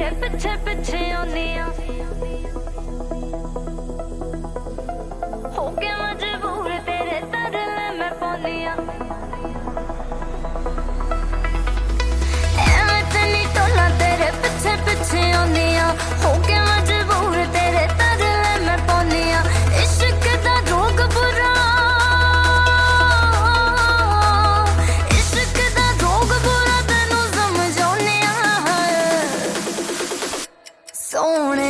तेरे पीछे पीछे आनी आ हो के मजबूर तेरे तरले मैं पानी आ मैं तेनी टोला तेरे पीछे पीछे आनी आ हो के मजबूर तेरे तरले मैं पानी आ इश्क दा रोग बुरा इश्क दा रोग बुरा तेनू समझाने आ सोने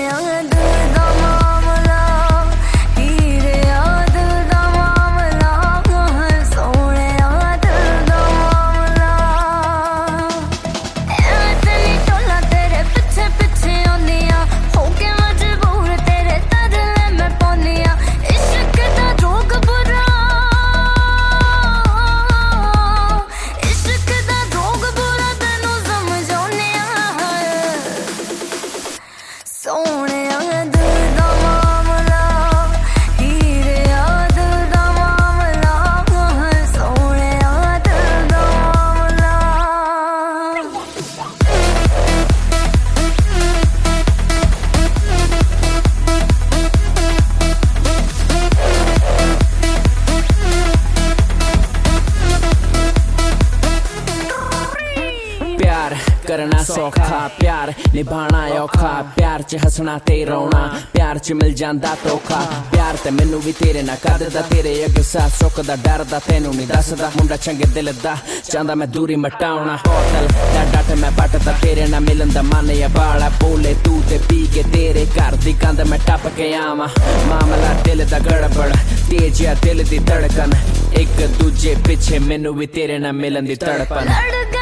करना सौखा प्यार निभाना औखा प्यार च हसना ते रोना प्यार च मिल जांदा धोखा प्यार ते मैनू भी तेरे ना करदा तेरे अगे सा सुखदा डरदा तेनू नहीं दसदा मुंडा चंगे दिल दा चाहंदा मैं दूरी मटाउणा होटल दा डट मैं बटदा तेरे ना मिलन दा मन या बाला बोले तू ते पी के तेरे घर दी कंध मैं टप के आवां मामला दिल दा गड़बड़ तेज या दिल दी धड़कन एक दूजे पीछे मैनू भी तेरे ना मिलन दी तड़पन